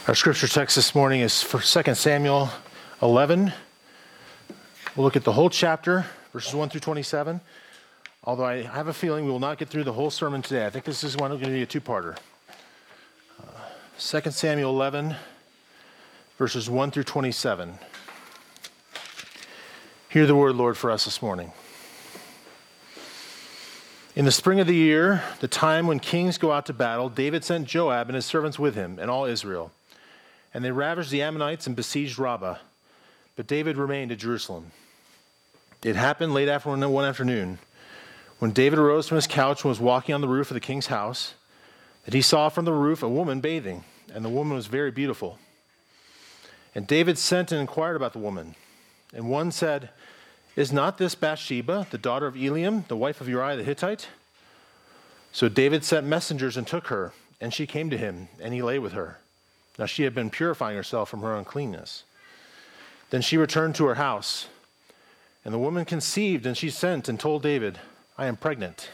Our scripture text this morning is for 2 Samuel 11. We'll look at the whole chapter, verses 1 through 27. Although I have a feeling we will not get through the whole sermon today. I think this is going to be a two-parter. 2 Samuel 11, verses 1 through 27. Hear the word, Lord, for us this morning. In the spring of the year, the time when kings go out to battle, David sent Joab and his servants with him and all Israel. And they ravaged the Ammonites and besieged Rabbah. But David remained at Jerusalem. It happened late one afternoon, when David arose from his couch and was walking on the roof of the king's house, that he saw from the roof a woman bathing, and the woman was very beautiful. And David sent and inquired about the woman. And one said, "Is not this Bathsheba, the daughter of Eliam, the wife of Uriah the Hittite?" So David sent messengers and took her, and she came to him, and he lay with her. Now she had been purifying herself from her uncleanness. Then she returned to her house, and the woman conceived, and she sent and told David, "I am pregnant."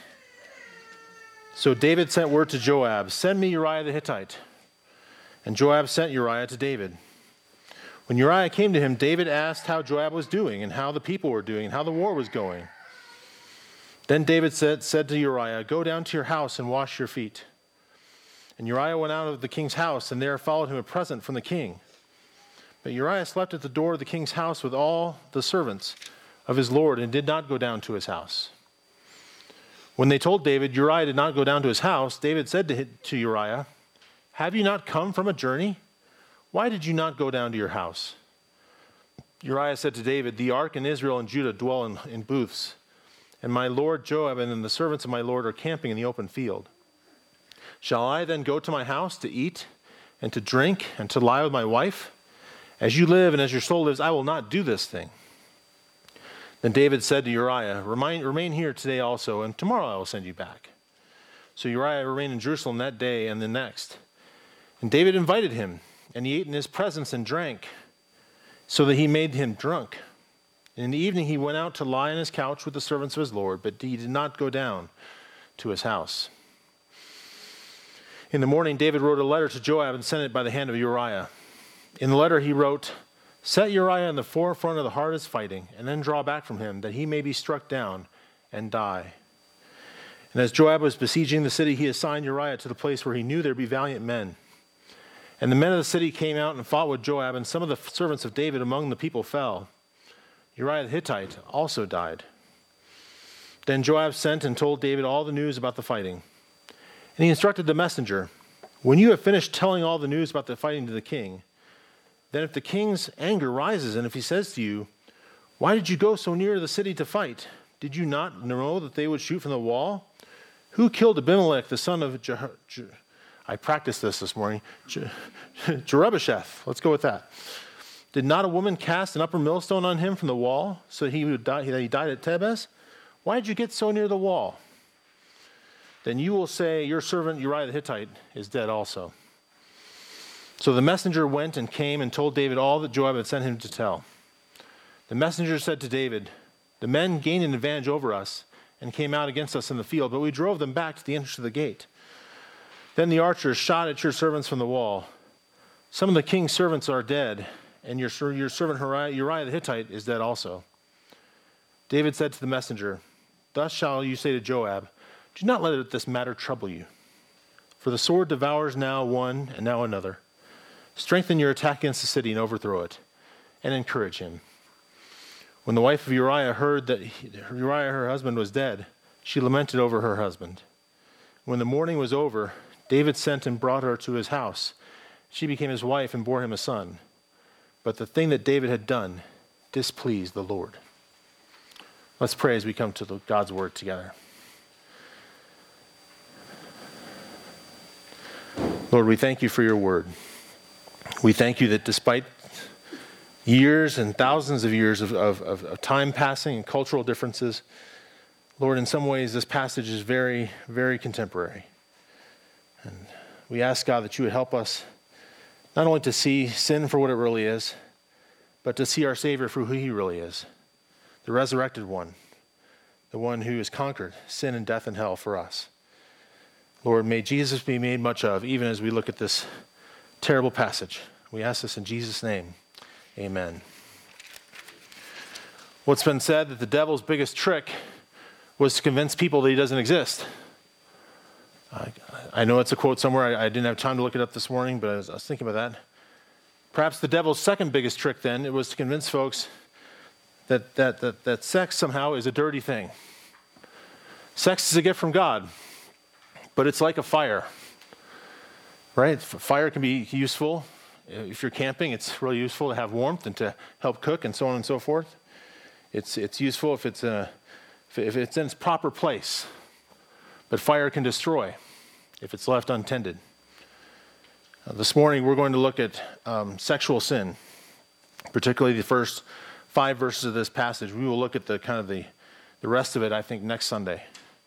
So David sent word to Joab, "Send me Uriah the Hittite." And Joab sent Uriah to David. When Uriah came to him, David asked how Joab was doing, and how the people were doing, and how the war was going. Then David said to Uriah, "Go down to your house and wash your feet." And Uriah went out of the king's house, and there followed him a present from the king. But Uriah slept at the door of the king's house with all the servants of his lord, and did not go down to his house. When they told David Uriah did not go down to his house, David said to Uriah, "Have you not come from a journey? Why did you not go down to your house?" Uriah said to David, "The ark and Israel and Judah dwell in booths, and my lord Joab and the servants of my lord are camping in the open field. Shall I then go to my house to eat and to drink and to lie with my wife? As you live and as your soul lives, I will not do this thing." Then David said to Uriah, Remain here today also, and tomorrow I will send you back." So Uriah remained in Jerusalem that day and the next. And David invited him, and he ate in his presence and drank, so that he made him drunk. And in the evening he went out to lie on his couch with the servants of his lord, but he did not go down to his house. In the morning David wrote a letter to Joab and sent it by the hand of Uriah. In the letter he wrote, "Set Uriah in the forefront of the hardest fighting, and then draw back from him, that he may be struck down and die." And as Joab was besieging the city, he assigned Uriah to the place where he knew there would be valiant men. And the men of the city came out and fought with Joab, and some of the servants of David among the people fell. Uriah the Hittite also died. Then Joab sent and told David all the news about the fighting. And he instructed the messenger, "When you have finished telling all the news about the fighting to the king, then if the king's anger rises, and if he says to you, 'Why did you go so near the city to fight? Did you not know that they would shoot from the wall? Who killed Abimelech, the son of I practiced this morning. Jerubbesheth. Let's go with that. Did not a woman cast an upper millstone on him from the wall, so that he died at Tebez? Why did you get so near the wall?' Then you will say, 'Your servant Uriah the Hittite is dead also.'" So the messenger went and came and told David all that Joab had sent him to tell. The messenger said to David, "The men gained an advantage over us and came out against us in the field, but we drove them back to the entrance of the gate. Then the archers shot at your servants from the wall. Some of the king's servants are dead, and your servant Uriah the Hittite is dead also." David said to the messenger, "Thus shall you say to Joab, 'Do not let this matter trouble you. For the sword devours now one and now another. Strengthen your attack against the city and overthrow it, and encourage him.'" When the wife of Uriah heard that Uriah, her husband, was dead, she lamented over her husband. When the mourning was over, David sent and brought her to his house. She became his wife and bore him a son. But the thing that David had done displeased the Lord. Let's pray as we come to God's word together. Lord, we thank you for your word. We thank you that despite years and thousands of years of time passing and cultural differences, Lord, in some ways this passage is very, very contemporary. And we ask, God, that you would help us not only to see sin for what it really is, but to see our Savior for who he really is, the resurrected one, the one who has conquered sin and death and hell for us. Lord, may Jesus be made much of, even as we look at this terrible passage. We ask this in Jesus' name. Amen. What's been said that the devil's biggest trick was to convince people that he doesn't exist. I know it's a quote somewhere. I didn't have time to look it up this morning, but I was thinking about that. Perhaps the devil's second biggest trick then, it was to convince folks that sex somehow is a dirty thing. Sex is a gift from God, but it's like a fire, right? Fire can be useful. If you're camping, it's really useful to have warmth and to help cook and so on and so forth. It's useful if it's in its proper place. But fire can destroy if it's left untended. This morning we're going to look at sexual sin, particularly the first 5 verses of this passage. We will look at the rest of it, I think, next Sunday.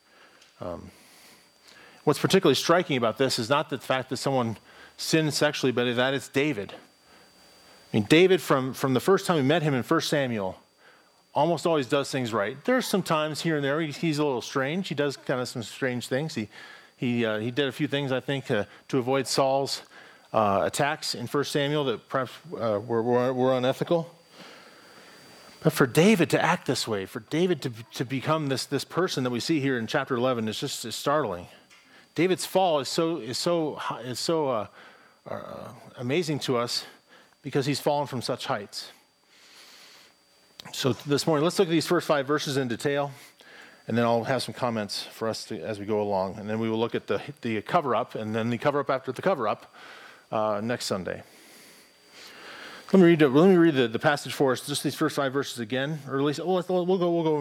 What's particularly striking about this is not the fact that someone sinned sexually, but that it's David. I mean, David, from the first time we met him in 1 Samuel, almost always does things right. There's some times here and there he's a little strange. He does kind of some strange things. He did a few things, I think, to avoid Saul's attacks in 1 Samuel that perhaps were unethical. But for David to act this way, for David to become this person that we see here in chapter 11 is just startling. David's fall is so amazing to us because he's fallen from such heights. So this morning, let's look at these first 5 verses in detail, and then I'll have some comments for us as we go along. And then we will look at the cover-up, and then the cover-up after the cover-up next Sunday. Let me read the passage for us, just these first 5 verses again, or at least we'll go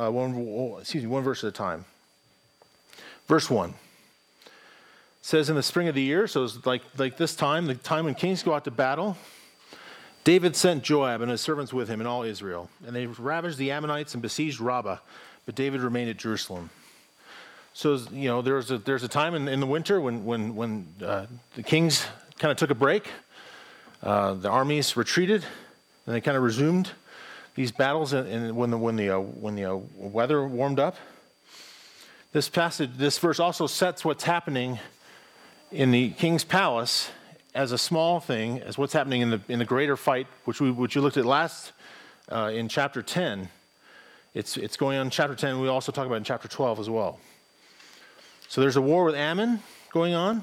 one verse at a time. Verse 1 says, in the spring of the year, so it's like this time, the time when kings go out to battle, David sent Joab and his servants with him and all Israel, and they ravaged the Ammonites and besieged Rabbah, but David remained at Jerusalem. So, there's a time in the winter when the kings kind of took a break. The armies retreated, and they kind of resumed these battles when the weather warmed up. This verse also sets what's happening in the king's palace as a small thing, as what's happening in the greater fight, which you looked at last in chapter 10. It's going on in chapter 10. We also talk about in chapter 12 as well. So there's a war with Ammon going on.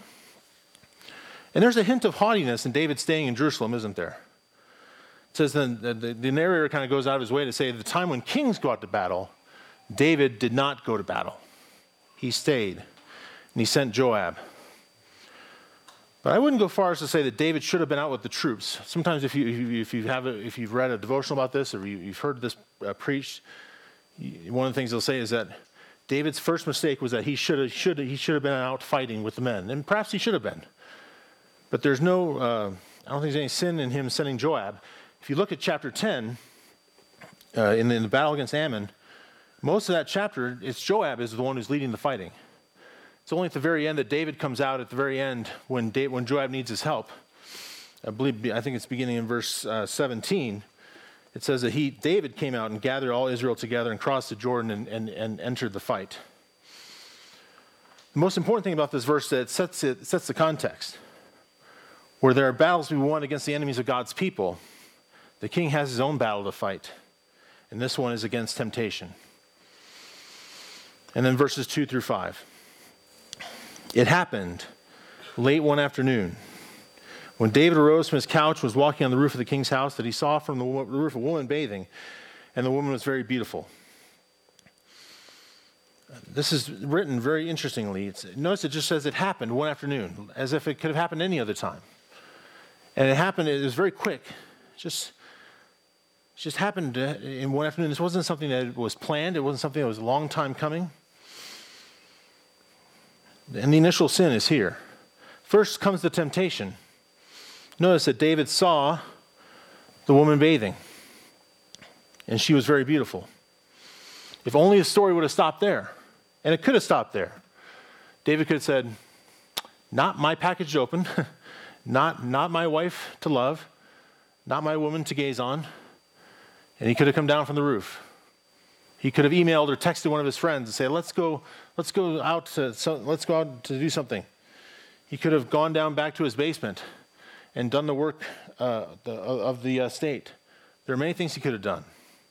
And there's a hint of haughtiness in David staying in Jerusalem, isn't there? It says then the narrator kind of goes out of his way to say at the time when kings go out to battle, David did not go to battle. He stayed, and he sent Joab. But I wouldn't go far as to say that David should have been out with the troops. Sometimes if you've read a devotional about this or you've heard this preached, one of the things they'll say is that David's first mistake was that he should have been out fighting with the men, and perhaps he should have been. But there's I don't think there's any sin in him sending Joab. If you look at chapter 10, in the battle against Ammon, most of that chapter, it's Joab is the one who's leading the fighting. It's only at the very end that David comes out at the very end when Joab needs his help. I think it's beginning in verse 17. It says that David came out and gathered all Israel together and crossed the Jordan and entered the fight. The most important thing about this verse is that it sets the context. Where there are battles to be won against the enemies of God's people, the king has his own battle to fight. And this one is against temptation. And then verses 2 through 5. It happened late one afternoon when David arose from his couch and was walking on the roof of the king's house that he saw from the roof a woman bathing, and the woman was very beautiful. This is written very interestingly. Notice it just says it happened one afternoon, as if it could have happened any other time. And it was very quick. It just happened in one afternoon. This wasn't something that was planned. It wasn't something that was a long time coming. And the initial sin is here. First comes the temptation. Notice that David saw the woman bathing, and she was very beautiful. If only the story would have stopped there, and it could have stopped there. David could have said, not my package to open, not my wife to love, not my woman to gaze on, and he could have come down from the roof. He could have emailed or texted one of his friends and say, let's go out to do something. He could have gone down back to his basement and done the work of the state. There are many things he could have done.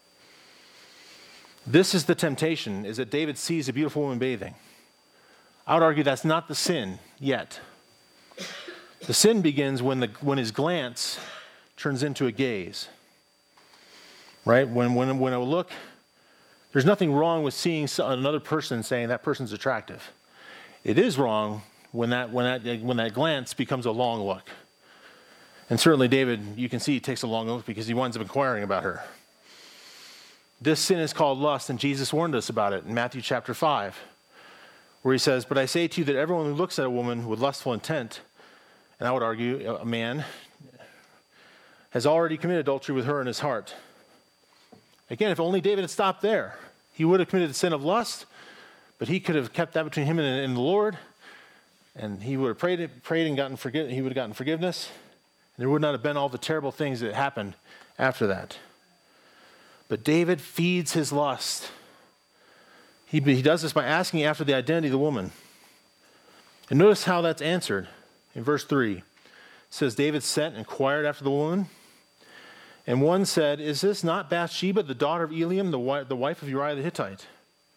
This is the temptation, is that David sees a beautiful woman bathing. I would argue that's not the sin yet. The sin begins when his glance turns into a gaze. Right? When I look, there's nothing wrong with seeing another person and saying that person's attractive. It is wrong when that glance becomes a long look. And certainly David, you can see he takes a long look because he winds up inquiring about her. This sin is called lust, and Jesus warned us about it in Matthew chapter 5, where he says, "But I say to you that everyone who looks at a woman with lustful intent," and I would argue a man, "has already committed adultery with her in his heart." Again, if only David had stopped there, he would have committed the sin of lust, but he could have kept that between him and the Lord, and he would have prayed and he would have gotten forgiveness, and there would not have been all the terrible things that happened after that. But David feeds his lust. He does this by asking after the identity of the woman. And notice how that's answered. In verse 3, it says, David sent and inquired after the woman. And one said, "Is this not Bathsheba, the daughter of Eliam, the wife of Uriah the Hittite?"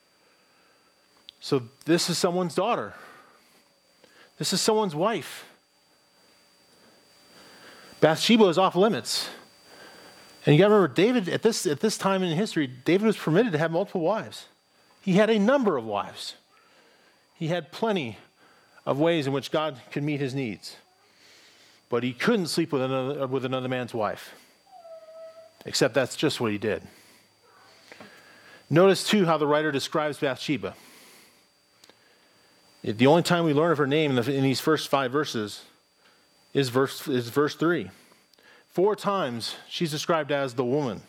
So this is someone's daughter. This is someone's wife. Bathsheba is off limits. And you got to remember, David, at this time in history, David was permitted to have multiple wives. He had a number of wives. He had plenty of ways in which God could meet his needs. But he couldn't sleep with another man's wife. Except that's just what he did. Notice, too, how the writer describes Bathsheba. The only time we learn of her name in these first 5 verses is verse 3. 4 times she's described as the woman.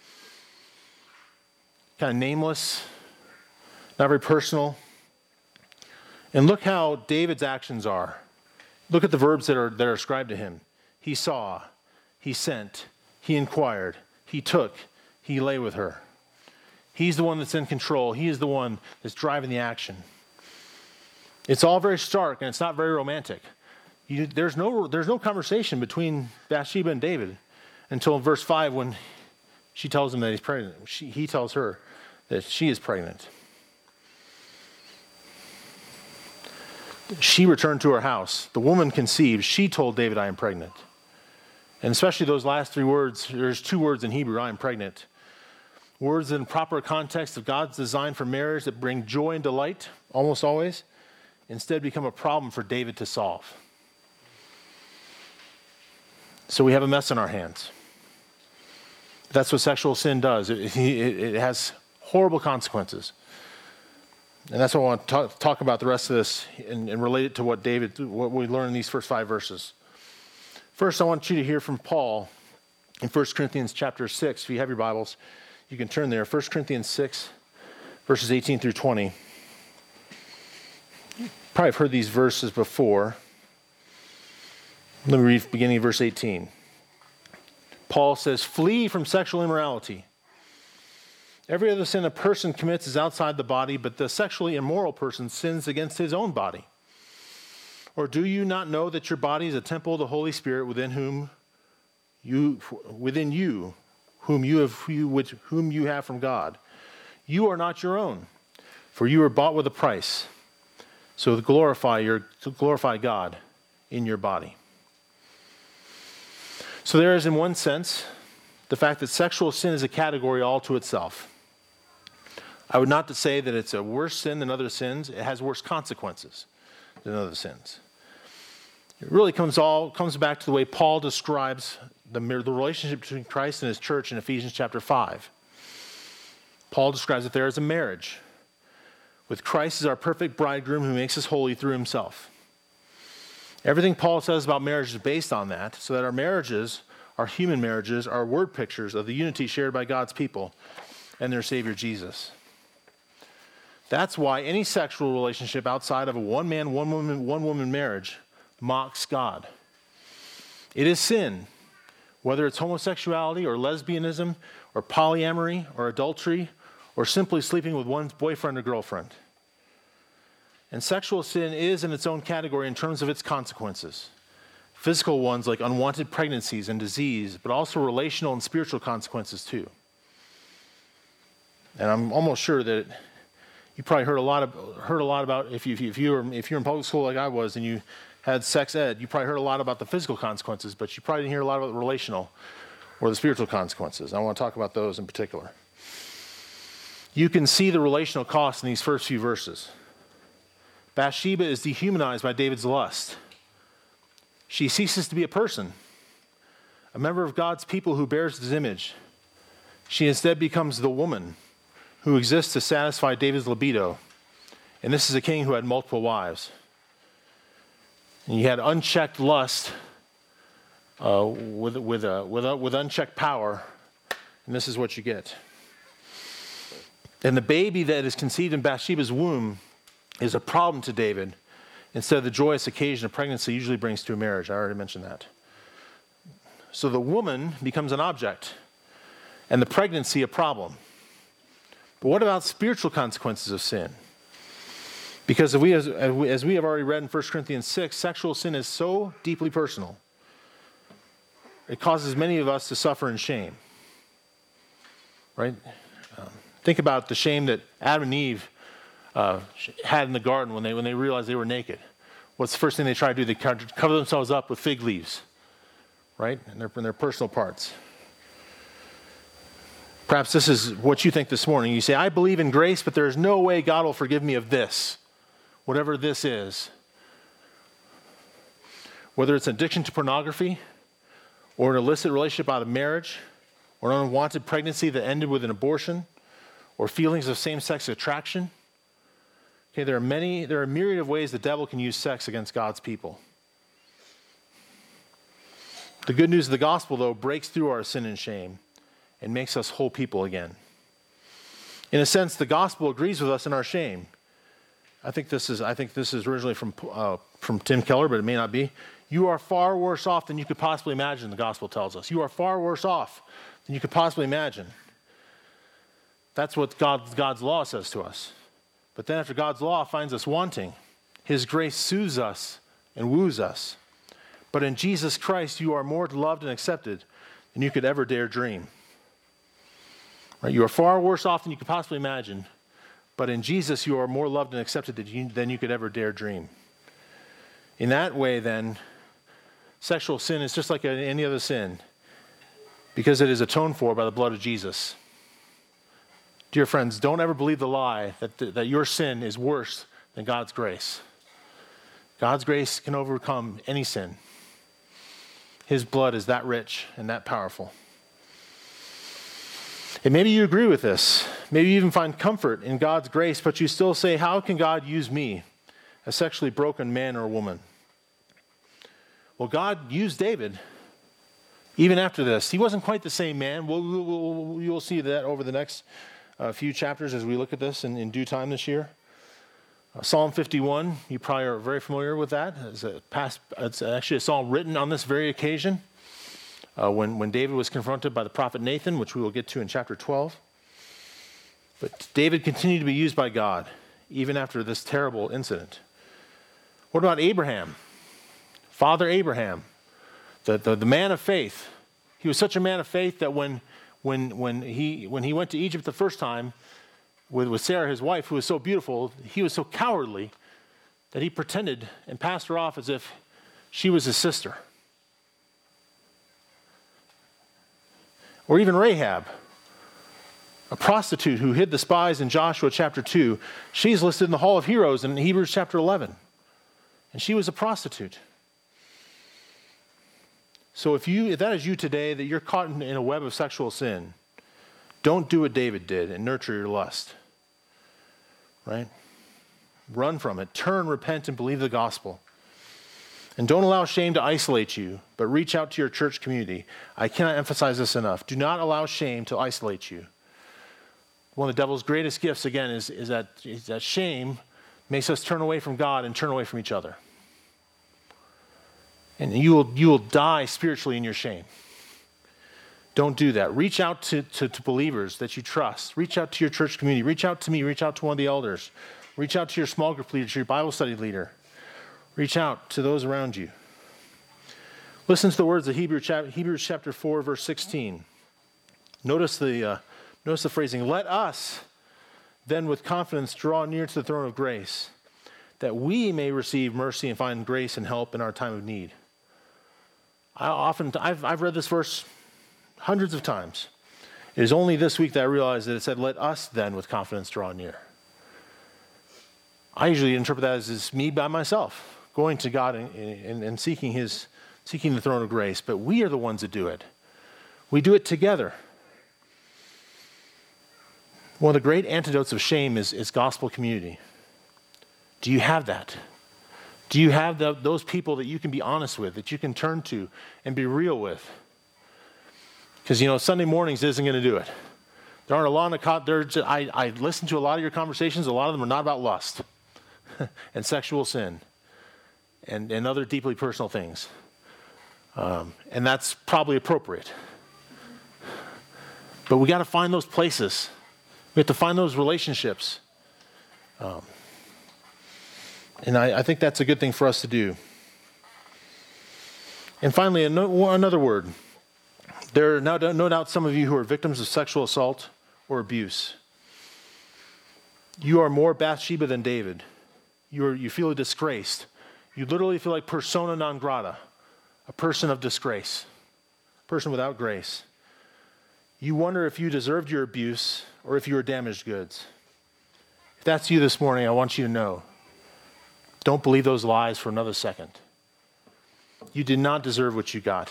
Kind of nameless, not very personal. And look how David's actions are. Look at the verbs that are ascribed to him. He saw, he sent, he inquired, he took, he lay with her. He's the one that's in control. He is the one that's driving the action. It's all very stark and it's not very romantic. There's no conversation between Bathsheba and David until verse 5 when she tells him that he's pregnant. He tells her that she is pregnant. She returned to her house. The woman conceived. She told David, "I am pregnant." And especially those last 3 words, there's 2 words in Hebrew, "I am pregnant." Words in proper context of God's design for marriage that bring joy and delight, almost always, instead become a problem for David to solve. So we have a mess on our hands. That's what sexual sin does. It has horrible consequences. And that's what I want to talk about the rest of this and relate it to what we learn in these first 5 verses. First, I want you to hear from Paul in 1 Corinthians chapter 6. If you have your Bibles, you can turn there. 1 Corinthians 6, verses 18 through 20. You probably have heard these verses before. Let me read beginning of verse 18. Paul says, "Flee from sexual immorality. Every other sin a person commits is outside the body, but the sexually immoral person sins against his own body. Or do you not know that your body is a temple of the Holy Spirit within you, whom you have from God? You are not your own, for you were bought with a price. So glorify God in your body." So there is, in one sense, the fact that sexual sin is a category all to itself. I would not say that it's a worse sin than other sins. It has worse consequences than other sins. It really comes back to the way Paul describes the relationship between Christ and his church in Ephesians chapter 5. Paul describes it there as a marriage, with Christ as our perfect bridegroom who makes us holy through himself. Everything Paul says about marriage is based on that, so that our marriages, our human marriages, are word pictures of the unity shared by God's people and their Savior Jesus. That's why any sexual relationship outside of a one-man, one-woman marriage mocks God. It is sin, whether it's homosexuality or lesbianism or polyamory or adultery or simply sleeping with one's boyfriend or girlfriend. And sexual sin is in its own category in terms of its consequences. Physical ones like unwanted pregnancies and disease, but also relational and spiritual consequences too. And I'm almost sure that you probably heard a lot about if you're in public school like I was and you had sex ed, you probably heard a lot about the physical consequences, but you probably didn't hear a lot about the relational or the spiritual consequences. I want to talk about those in particular. You can see the relational cost in these first few verses. Bathsheba is dehumanized by David's lust. She ceases to be a person, a member of God's people who bears his image. She instead becomes the woman who exists to satisfy David's libido. And this is a king who had multiple wives. And he had unchecked lust with unchecked power, and this is what you get. And the baby that is conceived in Bathsheba's womb is a problem to David, instead of the joyous occasion a pregnancy usually brings to a marriage. I already mentioned that. So the woman becomes an object, and the pregnancy a problem. But what about spiritual consequences of sin? Because as we have already read in 1 Corinthians 6, sexual sin is so deeply personal. It causes many of us to suffer in shame. Right? Think about the shame that Adam and Eve had in the garden when they realized they were naked. What's the first thing they try to do? They cover themselves up with fig leaves, right? And their personal parts. Perhaps this is what you think this morning. You say, I believe in grace, but there is no way God will forgive me of this, whatever this is. Whether it's addiction to pornography, or an illicit relationship out of marriage, or an unwanted pregnancy that ended with an abortion, or feelings of same-sex attraction. Okay, there are a myriad of ways the devil can use sex against God's people. The good news of the gospel, though, breaks through our sin and shame and makes us whole people again. In a sense, the gospel agrees with us in our shame. I think this is originally from Tim Keller, but it may not be. You are far worse off than you could possibly imagine, the gospel tells us. You are far worse off than you could possibly imagine. That's what God's law says to us. But then after God's law finds us wanting, his grace soothes us and woos us. But in Jesus Christ, you are more loved and accepted than you could ever dare dream. Right? You are far worse off than you could possibly imagine. But in Jesus, you are more loved and accepted than you could ever dare dream. In that way, then, sexual sin is just like any other sin because it is atoned for by the blood of Jesus. Dear friends, don't ever believe the lie that your sin is worse than God's grace. God's grace can overcome any sin. His blood is that rich and that powerful. And maybe you agree with this. Maybe you even find comfort in God's grace, but you still say, how can God use me, a sexually broken man or woman? Well, God used David even after this. He wasn't quite the same man. You'll see that over the next few chapters as we look at this in due time this year. Psalm 51, you probably are very familiar with that. It's actually a psalm written on this very occasion when David was confronted by the prophet Nathan, which we will get to in chapter 12. But David continued to be used by God even after this terrible incident. What about Abraham? Father Abraham, the man of faith. He was such a man of faith that when he went to Egypt the first time with Sarah, his wife, who was so beautiful, he was so cowardly that he pretended and passed her off as if she was his sister. Or even Rahab, a prostitute who hid the spies in Joshua chapter 2. She's listed in the Hall of Heroes in Hebrews chapter 11. And she was a prostitute. So if that is you today, that you're caught in a web of sexual sin, don't do what David did and nurture your lust. Right? Run from it. Turn, repent, and believe the gospel. And don't allow shame to isolate you, but reach out to your church community. I cannot emphasize this enough. Do not allow shame to isolate you. One of the devil's greatest gifts, again, is that shame makes us turn away from God and turn away from each other. And you will die spiritually in your shame. Don't do that. Reach out to believers that you trust. Reach out to your church community. Reach out to me. Reach out to one of the elders. Reach out to your small group leader, to your Bible study leader. Reach out to those around you. Listen to the words of Hebrews chapter 4, verse 16. Notice the phrasing, let us then with confidence draw near to the throne of grace, that we may receive mercy and find grace and help in our time of need. I've read this verse hundreds of times. It is only this week that I realized that it said, let us then with confidence draw near. I usually interpret that as me by myself, going to God and seeking the throne of grace. But we are the ones that do it. We do it together. One of the great antidotes of shame is gospel community. Do you have that? Do you have those people that you can be honest with, that you can turn to and be real with? Because, Sunday mornings isn't going to do it. There aren't a lot of, I listen to a lot of your conversations. A lot of them are not about lust and sexual sin and other deeply personal things. And that's probably appropriate. But we got to find those places. We have to find those relationships. And I think that's a good thing for us to do. And finally, another word. There are no doubt some of you who are victims of sexual assault or abuse. You are more Bathsheba than David. You feel disgraced. You literally feel like persona non grata, a person of disgrace, a person without grace. You wonder if you deserved your abuse or if you were damaged goods. If that's you this morning, I want you to know, don't believe those lies for another second. You did not deserve what you got.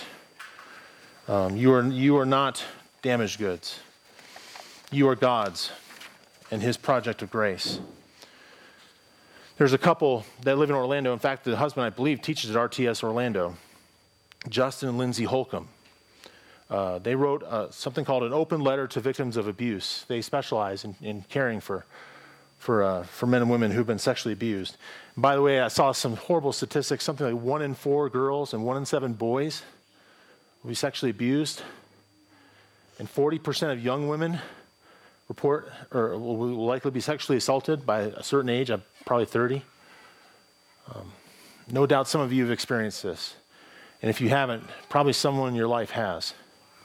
You are not damaged goods. You are God's and his project of grace. There's a couple that live in Orlando. In fact, the husband, I believe, teaches at RTS Orlando, Justin and Lindsay Holcomb. They wrote something called an open letter to victims of abuse. They specialize in caring for men and women who've been sexually abused. And by the way, I saw some horrible statistics. Something like 1 in 4 girls and 1 in 7 boys will be sexually abused. And 40% of young women report or will likely be sexually assaulted by a certain age, probably 30. No doubt some of you have experienced this. And if you haven't, probably someone in your life has.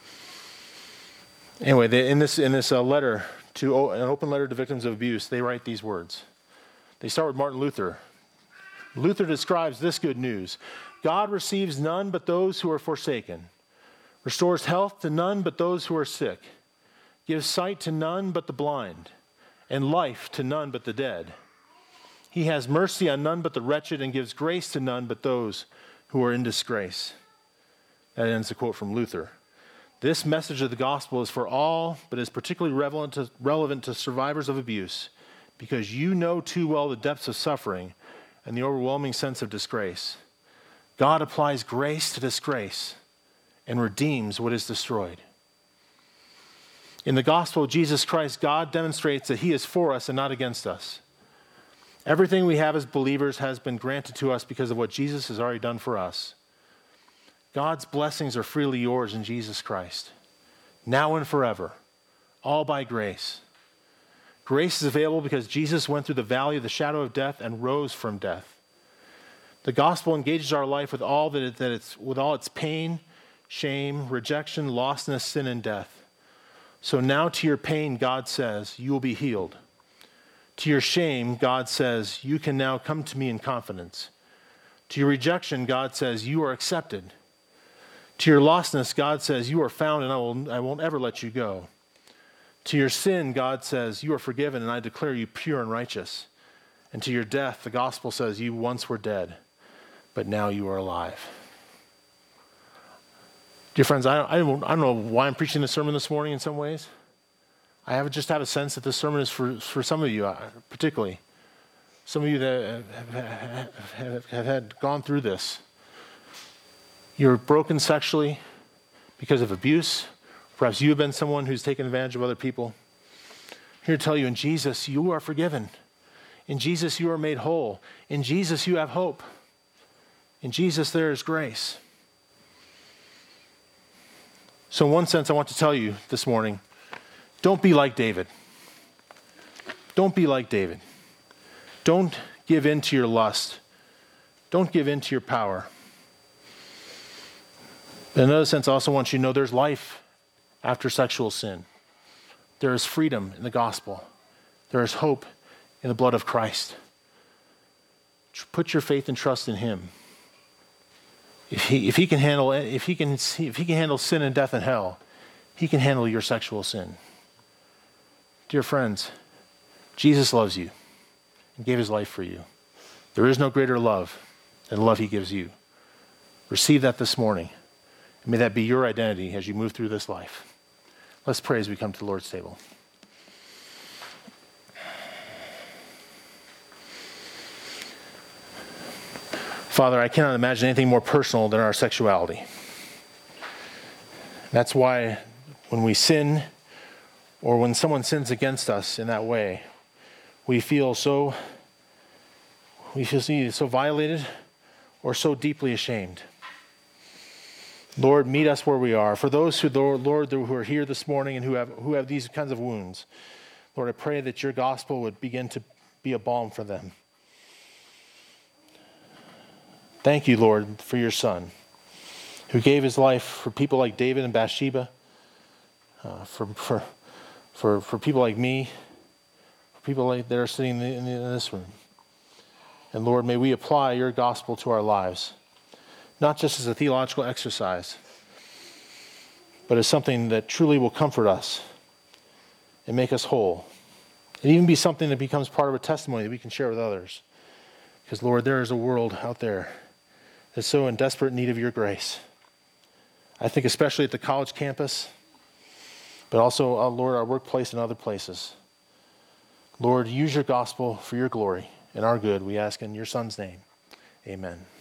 Anyway, in this letter, an open letter to victims of abuse, they write these words. They start with Martin Luther. Luther describes this good news. God receives none but those who are forsaken, restores health to none but those who are sick, gives sight to none but the blind, and life to none but the dead. He has mercy on none but the wretched and gives grace to none but those who are in disgrace. That ends the quote from Luther. This message of the gospel is for all, but is particularly relevant to survivors of abuse, because you know too well the depths of suffering and the overwhelming sense of disgrace. God applies grace to disgrace and redeems what is destroyed. In the gospel of Jesus Christ, God demonstrates that he is for us and not against us. Everything we have as believers has been granted to us because of what Jesus has already done for us. God's blessings are freely yours in Jesus Christ, now and forever, all by grace. Grace is available because Jesus went through the valley of the shadow of death and rose from death. The gospel engages our life with all its pain, shame, rejection, lostness, sin, and death. So now to your pain, God says, you will be healed. To your shame, God says, you can now come to me in confidence. To your rejection, God says, you are accepted. To your lostness, God says, you are found and I won't ever let you go. To your sin, God says, you are forgiven and I declare you pure and righteous. And to your death, the gospel says, you once were dead, but now you are alive. Dear friends, I don't know why I'm preaching this sermon this morning in some ways. I just have a sense that this sermon is for some of you, particularly. Some of you that have gone through this. You're broken sexually because of abuse. Perhaps you have been someone who's taken advantage of other people. I'm here to tell you, in Jesus, you are forgiven. In Jesus, you are made whole. In Jesus, you have hope. In Jesus, there is grace. So in one sense, I want to tell you this morning, don't be like David. Don't be like David. Don't give in to your lust. Don't give in to your power. But in another sense, I also want you to know there's life after sexual sin. There is freedom in the gospel. There is hope in the blood of Christ. Put your faith and trust in him. If he can handle sin and death and hell, he can handle your sexual sin. Dear friends, Jesus loves you and gave his life for you. There is no greater love than the love he gives you. Receive that this morning. And may that be your identity as you move through this life. Let's pray as we come to the Lord's table. Father, I cannot imagine anything more personal than our sexuality. That's why when we sin, or when someone sins against us in that way, we feel so violated or so deeply ashamed. Lord, meet us where we are. For those who are here this morning and who have these kinds of wounds, Lord, I pray that your gospel would begin to be a balm for them. Thank you, Lord, for your Son, who gave his life for people like David and Bathsheba, for people like me, for people that are sitting in this room. And Lord, may we apply your gospel to our lives, not just as a theological exercise, but as something that truly will comfort us and make us whole, and even be something that becomes part of a testimony that we can share with others. Because, Lord, there is a world out there that's so in desperate need of your grace. I think especially at the college campus, but also, Lord, our workplace and other places. Lord, use your gospel for your glory and our good, we ask in your Son's name. Amen.